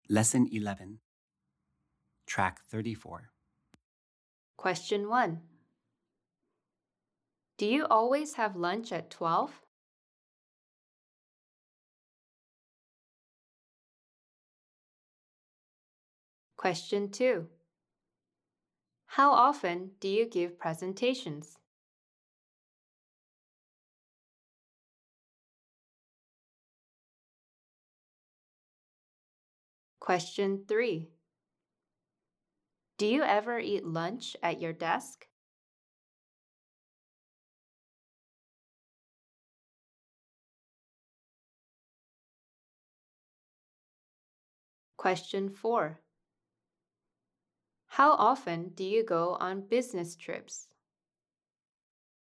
Lesson 11, Track 34. Question 1. Do you always have lunch at 12? Question 2. How often do you give presentations? Question 3. Do you ever eat lunch at your desk? Question 4. How often do you go on business trips?